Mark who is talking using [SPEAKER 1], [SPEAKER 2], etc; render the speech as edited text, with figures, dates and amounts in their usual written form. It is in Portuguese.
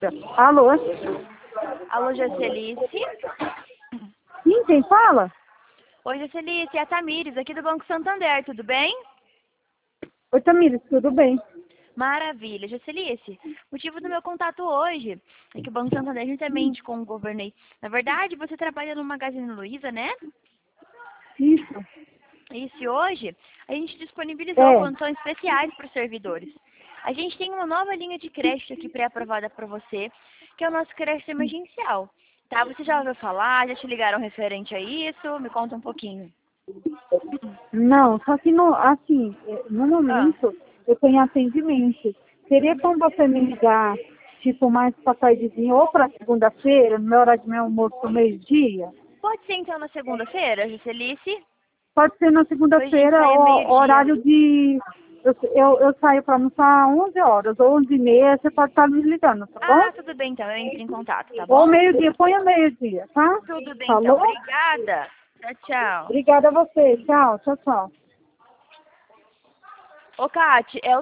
[SPEAKER 1] Alô?
[SPEAKER 2] Alô, Jacelice?
[SPEAKER 1] Sim, quem fala?
[SPEAKER 2] Oi, Jacelice, é a Tamires, aqui do Banco Santander, tudo bem?
[SPEAKER 1] Oi, Tamires, tudo bem?
[SPEAKER 2] Maravilha. Jacelice, o motivo do meu contato hoje é que o Banco Santander, juntamente com o governo aí, na verdade, você trabalha no Magazine Luiza, né?
[SPEAKER 1] Isso.
[SPEAKER 2] Isso, e hoje a gente disponibilizou
[SPEAKER 1] É.
[SPEAKER 2] condições especiais para os servidores. A gente tem uma nova linha de crédito aqui pré-aprovada para você, que é o nosso crédito emergencial. Tá? Você já ouviu falar? Já te ligaram referente a isso? Me conta um pouquinho.
[SPEAKER 1] Não, só que no, assim, no
[SPEAKER 2] Ah,
[SPEAKER 1] momento eu tenho atendimento. Seria como você me ligar, tipo, mais pra tardezinha ou pra segunda-feira, no meu horário de meu almoço, meio-dia?
[SPEAKER 2] pode ser então na segunda-feira, Jacelice?
[SPEAKER 1] Pode ser na
[SPEAKER 2] Hoje a gente
[SPEAKER 1] segunda-feira,
[SPEAKER 2] sai meio-dia.
[SPEAKER 1] horário de... Eu saio para almoçar 11 horas, ou 11h30, você pode estar me ligando, tá bom?
[SPEAKER 2] Ah, tudo bem então, eu entro em contato, tá
[SPEAKER 1] Ou
[SPEAKER 2] bom?
[SPEAKER 1] meio-dia, põe a meio-dia, tá?
[SPEAKER 2] Tudo bem então,
[SPEAKER 1] Falou?
[SPEAKER 2] obrigada. Tchau, tchau.
[SPEAKER 1] Obrigada a você. Tchau, tchau, tchau.
[SPEAKER 2] Ô, Kate, é o